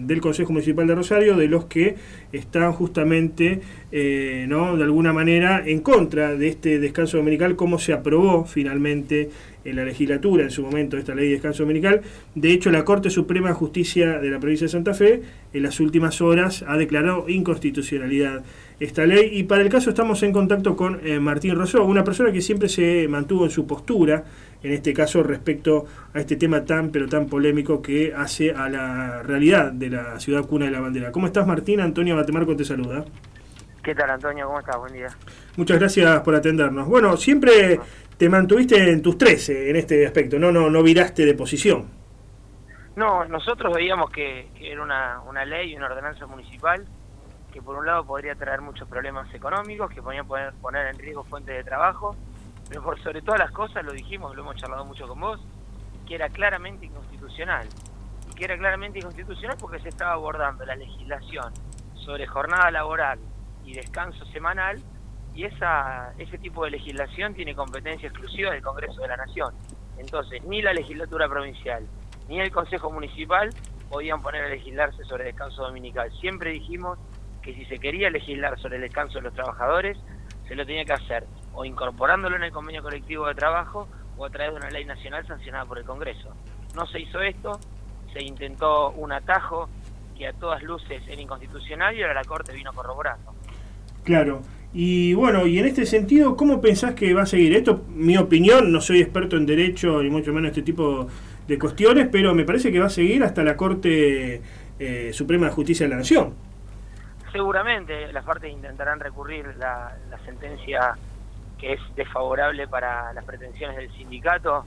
del Consejo Municipal de Rosario, de los que están justamente, ¿no?, de alguna manera en contra de este descanso dominical, como se aprobó finalmente en la legislatura en su momento esta ley de descanso dominical. De hecho, la Corte Suprema de Justicia de la provincia de Santa Fe en las últimas horas ha declarado inconstitucionalidad esta ley, y para el caso estamos en contacto con Martín Rosó, una persona que siempre se mantuvo en su postura, en este caso respecto a este tema tan pero tan polémico que hace a la realidad de la ciudad cuna de la bandera. ¿Cómo estás, Martín? Antonio Batemarco te saluda. ¿Qué tal, Antonio? ¿Cómo estás? Buen día. Muchas gracias por atendernos. Bueno, siempre te mantuviste en tus 13 en este aspecto, no viraste de posición. No, nosotros veíamos que era una ley y una ordenanza municipal que por un lado podría traer muchos problemas económicos, que podían poner en riesgo fuentes de trabajo, pero por sobre todas las cosas, lo dijimos, lo hemos charlado mucho con vos, que era claramente inconstitucional. Y que era claramente inconstitucional porque se estaba abordando la legislación sobre jornada laboral y descanso semanal, y ese tipo de legislación tiene competencia exclusiva del Congreso de la Nación. Entonces, ni la legislatura provincial ni el Consejo Municipal podían poner a legislarse sobre descanso dominical. Siempre dijimos que si se quería legislar sobre el descanso de los trabajadores, se lo tenía que hacer o incorporándolo en el convenio colectivo de trabajo o a través de una ley nacional sancionada por el Congreso. No se hizo esto, se intentó un atajo que a todas luces era inconstitucional y ahora la Corte vino corroborando. Claro, y bueno, y en este sentido, ¿cómo pensás que va a seguir? Esto, mi opinión, no soy experto en derecho ni mucho menos este tipo de cuestiones, pero me parece que va a seguir hasta la Corte Suprema de Justicia de la Nación. Seguramente las partes intentarán recurrir la sentencia que es desfavorable para las pretensiones del sindicato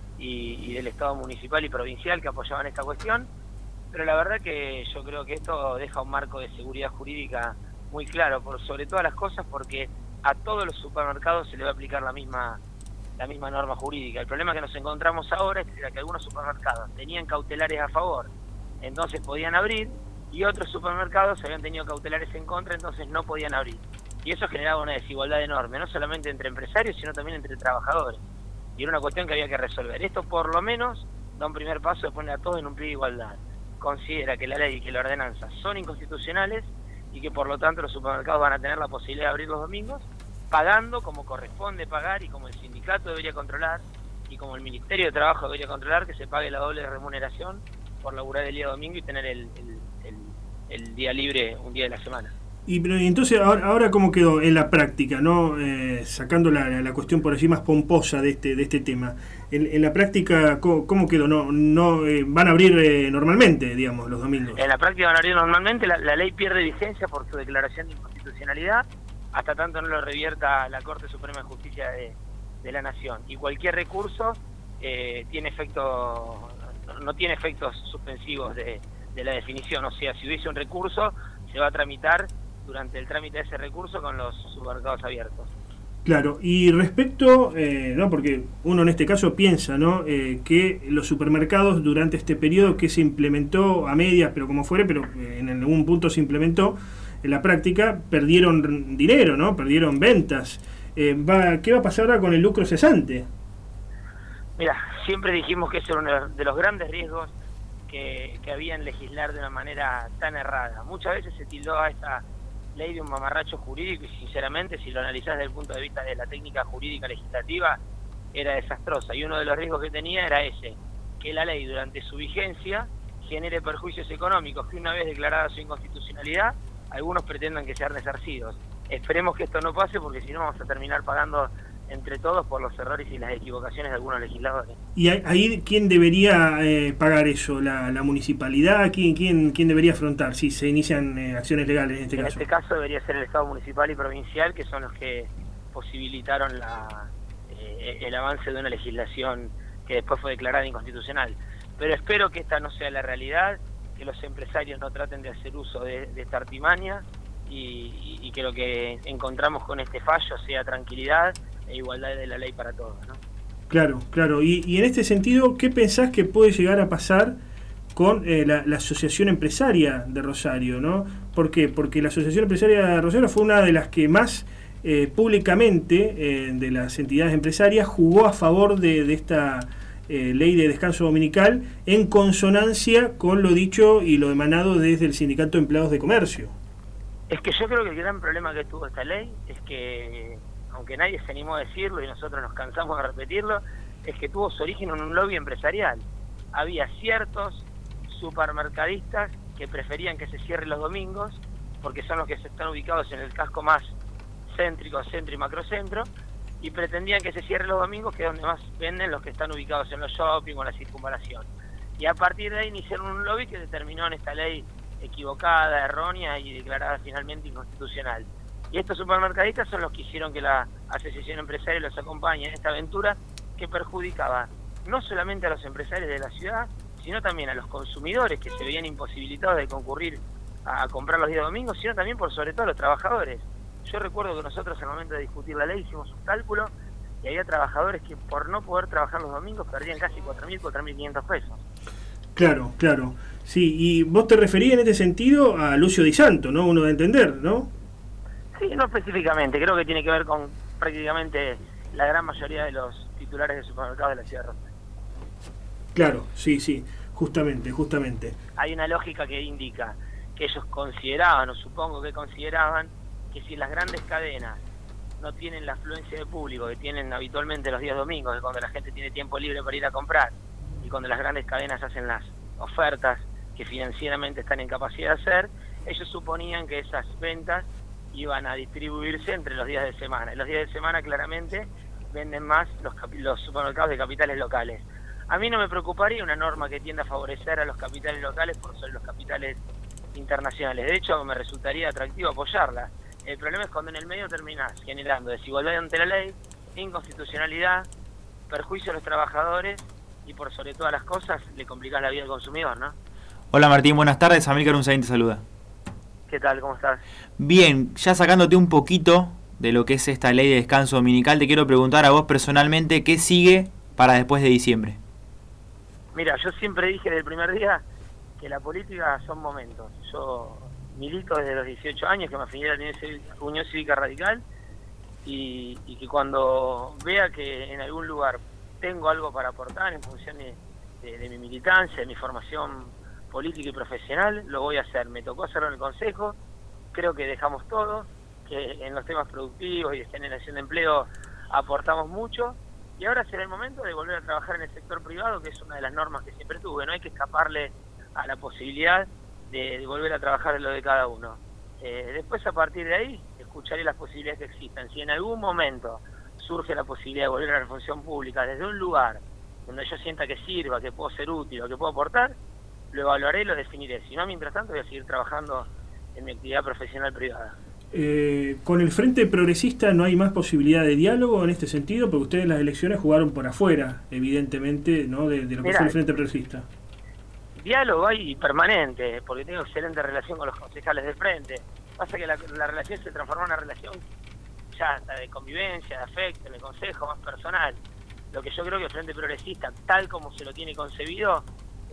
y del Estado municipal y provincial que apoyaban esta cuestión, pero la verdad que yo creo que esto deja un marco de seguridad jurídica muy claro, por sobre todas las cosas, porque a todos los supermercados se le va a aplicar la misma norma jurídica. El problema que nos encontramos ahora es que algunos supermercados tenían cautelares a favor, entonces podían abrir, y otros supermercados habían tenido cautelares en contra, entonces no podían abrir. Y eso generaba una desigualdad enorme, no solamente entre empresarios, sino también entre trabajadores. Y era una cuestión que había que resolver. Esto por lo menos da un primer paso de poner a todos en un pie de igualdad. Considera que la ley y que la ordenanza son inconstitucionales y que por lo tanto los supermercados van a tener la posibilidad de abrir los domingos, pagando como corresponde pagar y como el sindicato debería controlar y como el Ministerio de Trabajo debería controlar, que se pague la doble remuneración por laburar el día domingo y tener el día libre un día de la semana. Y entonces, ahora ¿cómo quedó en la práctica, no sacando la cuestión por allí más pomposa de este tema? En la práctica, ¿cómo quedó? No van a abrir normalmente, digamos, los domingos. En la práctica van a abrir normalmente, la ley pierde vigencia por su declaración de inconstitucionalidad, hasta tanto no lo revierta la Corte Suprema de Justicia de la Nación. Y cualquier recurso tiene no tiene efectos suspensivos de la definición. O sea, si hubiese un recurso, se va a tramitar durante el trámite de ese recurso con los supermercados abiertos. Claro, y respecto, no, porque uno en este caso piensa, ¿no?, que los supermercados durante este periodo que se implementó a medias, pero como fuere, pero en algún punto se implementó, en la práctica perdieron dinero, ¿no?, perdieron ventas. ¿Qué va a pasar ahora con el lucro cesante? Mira, siempre dijimos que ese era uno de los grandes riesgos que había en legislar de una manera tan errada. Muchas veces se tildó a esta ley de un mamarracho jurídico y sinceramente, si lo analizás desde el punto de vista de la técnica jurídica legislativa, era desastrosa. Y uno de los riesgos que tenía era ese, que la ley durante su vigencia genere perjuicios económicos que una vez declarada su inconstitucionalidad, algunos pretendan que sean resarcidos. Esperemos que esto no pase porque si no vamos a terminar pagando entre todos por los errores y las equivocaciones de algunos legisladores. ¿Y ahí quién debería pagar eso? ¿La municipalidad? ¿Quién debería afrontar si se inician acciones legales en este caso? En este caso debería ser el Estado municipal y provincial, que son los que posibilitaron el avance de una legislación que después fue declarada inconstitucional. Pero espero que esta no sea la realidad, que los empresarios no traten de hacer uso de esta artimaña y que lo que encontramos con este fallo sea tranquilidad e igualdad de la ley para todos, ¿no? Claro. Y en este sentido, ¿qué pensás que puede llegar a pasar con la Asociación Empresaria de Rosario, ¿no? ¿Por qué? Porque la Asociación Empresaria de Rosario fue una de las que más públicamente de las entidades empresarias jugó a favor de esta ley de descanso dominical en consonancia con lo dicho y lo emanado desde el Sindicato de Empleados de Comercio. Es que yo creo que el gran problema que tuvo esta ley es que, aunque nadie se animó a decirlo y nosotros nos cansamos de repetirlo, es que tuvo su origen en un lobby empresarial. Había ciertos supermercadistas que preferían que se cierre los domingos, porque son los que están ubicados en el casco más céntrico, centro y macrocentro, y pretendían que se cierre los domingos, que es donde más venden los que están ubicados en los shopping o en la circunvalación. Y a partir de ahí iniciaron un lobby que determinó en esta ley equivocada, errónea y declarada finalmente inconstitucional. Y estos supermercadistas son los que hicieron que la Asociación Empresaria los acompañe en esta aventura que perjudicaba no solamente a los empresarios de la ciudad, sino también a los consumidores que se veían imposibilitados de concurrir a comprar los días domingos, sino también por sobre todo a los trabajadores. Yo recuerdo que nosotros al momento de discutir la ley hicimos un cálculo y había trabajadores que por no poder trabajar los domingos perdían casi 4.000, 4.500 pesos. Claro, claro. Sí, y vos te referías en este sentido a Lucio Di Santo, ¿no? Uno de entender, ¿no? Sí, no específicamente, creo que tiene que ver con prácticamente la gran mayoría de los titulares de supermercados de la ciudad de Rosario. Claro, sí, justamente. Hay una lógica que indica que ellos consideraban, o supongo que consideraban, que si las grandes cadenas no tienen la afluencia de público que tienen habitualmente los días domingos, que cuando la gente tiene tiempo libre para ir a comprar, y cuando las grandes cadenas hacen las ofertas que financieramente están en capacidad de hacer, ellos suponían que esas ventas iban a distribuirse entre los días de semana. Y los días de semana claramente venden más los supermercados de capitales locales. A mí no me preocuparía una norma que tienda a favorecer a los capitales locales por sobre los capitales internacionales. De hecho, me resultaría atractivo apoyarla. El problema es cuando en el medio terminás generando desigualdad ante la ley, inconstitucionalidad, perjuicio a los trabajadores y por sobre todas las cosas le complicás la vida al consumidor, ¿no? Hola Martín, buenas tardes. Amílcar Unzaín te saluda. ¿Qué tal? ¿Cómo estás? Bien, ya sacándote un poquito de lo que es esta ley de descanso dominical, te quiero preguntar a vos personalmente qué sigue para después de diciembre. Mira, yo siempre dije desde el primer día que la política son momentos. Yo milito desde los 18 años, que me afilié a la Unión Cívica Radical, y que cuando vea que en algún lugar tengo algo para aportar en función de mi militancia, de mi formación política y profesional, lo voy a hacer. Me tocó hacerlo en el Consejo, creo que dejamos todo, que en los temas productivos y de generación de empleo aportamos mucho, y ahora será el momento de volver a trabajar en el sector privado, que es una de las normas que siempre tuve. No hay que escaparle a la posibilidad de volver a trabajar en lo de cada uno. Después, a partir de ahí, escucharé las posibilidades que existan. Si en algún momento surge la posibilidad de volver a la función pública desde un lugar donde yo sienta que sirva, que puedo ser útil o que puedo aportar, lo evaluaré y lo definiré. Si no, mientras tanto, voy a seguir trabajando en mi actividad profesional privada. ¿Con el Frente Progresista no hay más posibilidad de diálogo en este sentido? Porque ustedes en las elecciones jugaron por afuera, evidentemente, ¿no? de lo que fue el Frente Progresista. Diálogo hay permanente, porque tengo excelente relación con los concejales del Frente. Pasa que la relación se transformó en una relación ya hasta de convivencia, de afecto, de consejo, más personal. Lo que yo creo que el Frente Progresista, tal como se lo tiene concebido,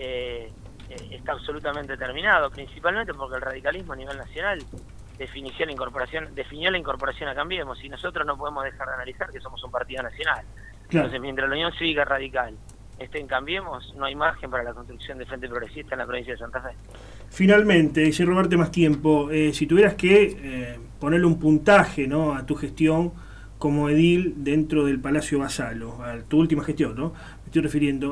está absolutamente terminado, principalmente porque el radicalismo a nivel nacional definió la incorporación a Cambiemos, y nosotros no podemos dejar de analizar que somos un partido nacional. Claro. Entonces, mientras la Unión Cívica Radical esté en Cambiemos, no hay margen para la construcción del Frente Progresista en la provincia de Santa Fe. Finalmente, y sin robarte más tiempo, si tuvieras que ponerle un puntaje, ¿no?, a tu gestión como edil dentro del Palacio Basalo, a tu última gestión, ¿no?, me estoy refiriendo,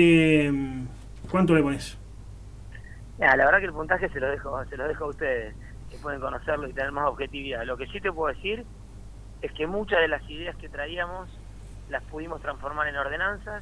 ¿cuánto le pones? La verdad que el puntaje se lo dejo a ustedes, que pueden conocerlo y tener más objetividad. Lo que sí te puedo decir es que muchas de las ideas que traíamos las pudimos transformar en ordenanzas,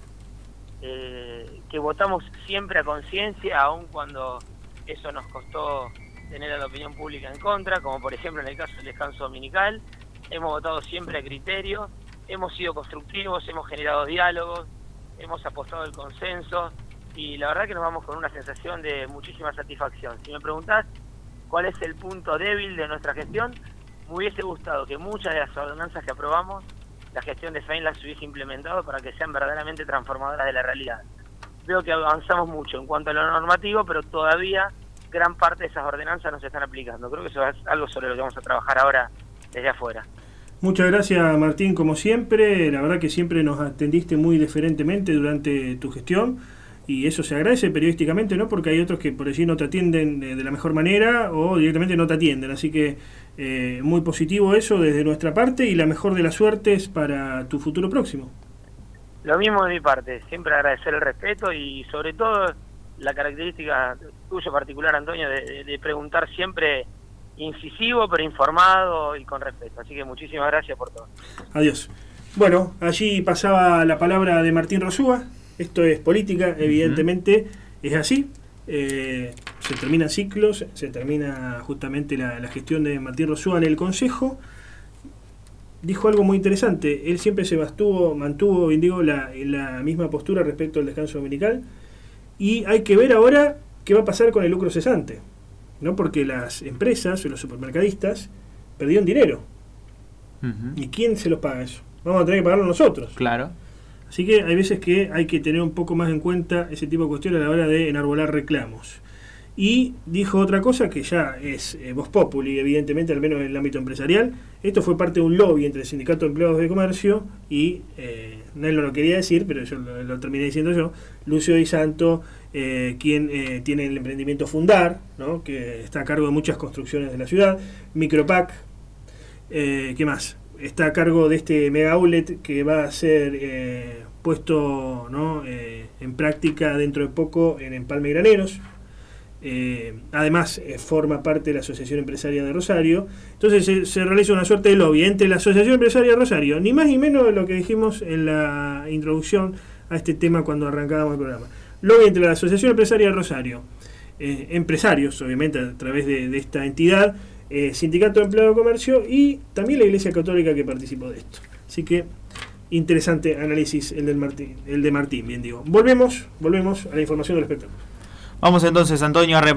que votamos siempre a conciencia, aun cuando eso nos costó tener a la opinión pública en contra, como por ejemplo en el caso del descanso dominical. Hemos votado siempre a criterio, hemos sido constructivos, hemos generado diálogos, hemos apostado el consenso, y la verdad que nos vamos con una sensación de muchísima satisfacción. Si me preguntás cuál es el punto débil de nuestra gestión, me hubiese gustado que muchas de las ordenanzas que aprobamos, la gestión de FEIN las hubiese implementado para que sean verdaderamente transformadoras de la realidad. Veo que avanzamos mucho en cuanto a lo normativo, pero todavía gran parte de esas ordenanzas no se están aplicando. Creo que eso es algo sobre lo que vamos a trabajar ahora desde afuera. Muchas gracias, Martín, como siempre. La verdad que siempre nos atendiste muy deferentemente durante tu gestión y eso se agradece periodísticamente, ¿no? Porque hay otros que por allí no te atienden de la mejor manera o directamente no te atienden. Así que muy positivo eso desde nuestra parte y la mejor de las suertes para tu futuro próximo. Lo mismo de mi parte, siempre agradecer el respeto y sobre todo la característica tuya particular, Antonio, de preguntar siempre incisivo, pero informado y con respeto. Así que muchísimas gracias por todo. Adiós. Bueno, allí pasaba la palabra de Martín Rosúa. Esto es política, evidentemente es así. Se terminan ciclos, se termina justamente la gestión de Martín Rosúa en el Consejo. Dijo algo muy interesante. Él siempre se mantuvo, digo, en la misma postura respecto al descanso dominical. Y hay que ver ahora qué va a pasar con el lucro cesante, ¿no? Porque las empresas o los supermercadistas perdieron dinero. ¿Y quién se los paga eso? Vamos a tener que pagarlo nosotros. Claro. Así que hay veces que hay que tener un poco más en cuenta ese tipo de cuestiones a la hora de enarbolar reclamos. Y dijo otra cosa que ya es voz populi, evidentemente, al menos en el ámbito empresarial. Esto fue parte de un lobby entre el Sindicato de Empleados de Comercio y, él no lo quería decir, pero yo lo terminé diciendo yo, Lucio Di Santo, quien tiene el emprendimiento Fundar, ¿no? Que está a cargo de muchas construcciones de la ciudad, Micropac, ¿qué más? Está a cargo de este mega outlet que va a ser puesto, ¿no? En práctica dentro de poco en Empalme Graneros. Además forma parte de la Asociación Empresaria de Rosario. Entonces se realiza una suerte de lobby entre la Asociación Empresaria de Rosario, ni más ni menos de lo que dijimos en la introducción a este tema cuando arrancábamos el programa. Lobby entre la Asociación Empresaria de Rosario, empresarios obviamente a través de esta entidad, Sindicato de Empleados de Comercio y también la Iglesia Católica que participó de esto. Así que interesante análisis el de Martín, bien digo. Volvemos a la información del espectáculo. Vamos entonces, Antonio, a